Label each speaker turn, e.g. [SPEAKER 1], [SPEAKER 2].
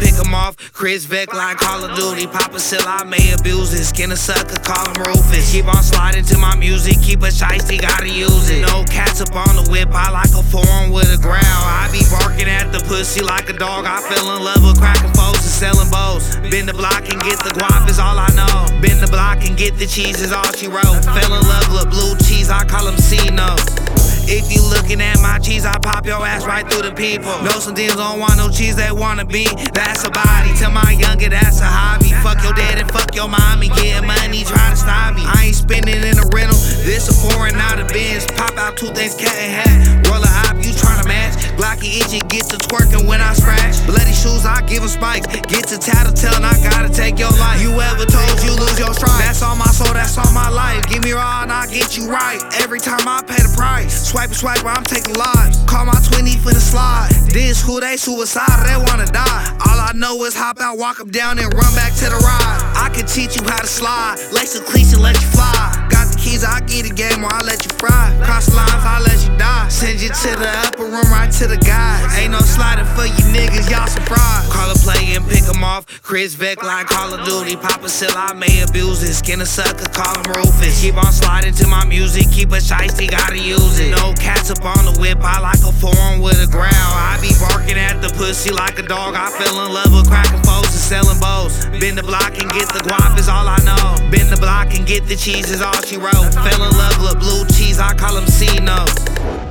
[SPEAKER 1] pick him off. Chris Beck like Call of Duty. Papa Seal, I may abuse it. Skin a sucker, call him Rufus. Keep on sliding to my music, keep a shiesty, gotta use it. No cats up on the whip, I like a foreign with a growl. I be barking at the pussy like a dog. I fell in love with cracking foes and selling bows. Bend the block and get the guap is all I know. Bend the block and get the cheese is all she wrote. Fell in love with blue cheese, I call him C-No. If you looking at my cheese, I pop your ass right through the people. Know some things don't want no cheese, they wanna be. That's a body. Tell my youngin' that's a hobby. Fuck your dad and fuck your mommy. Getting money, try to stop me. I ain't spending in a rental. This a foreign out of Benz. Pop out 2 things, cat and hat. Roll a op, you tryna match. Glocky itchy, get to twerking when I scratch. Bloody shoes, I give 'em spikes. Get to tattletale, I gotta take your life. You ever told you lose your stride? That's all my soul, that's all my life. Give me raw and I'll get you right. Every time I pay the price. Swipe, I'm taking lives. Call my 20 for the slide. This who they suicidal, they wanna die. All I know is hop out, walk up down and run back to the ride. I can teach you how to slide. Lace the cleats and let you fly. Got the keys, I get a game or I let you fry. Cross the lines, I let you die. Send you to the upper room, right to the guys. Ain't no sliding for you niggas, y'all surprised. Call a play and pick him off. Chris Beck like Call of Duty. Papa Seal, I may abuse it. Skin a sucker, call him Rufus. Keep on sliding to my music, keep a shiesty, gotta use it. No cats up on the whip, I like a foreign with a growl. I be barking at the pussy like a dog. I fell in love with cracking foes and selling bows. Bend the block and get the guap is all I know. Bend the block and get the cheese is all she wrote. Fell in love with blue cheese, I call him C-No.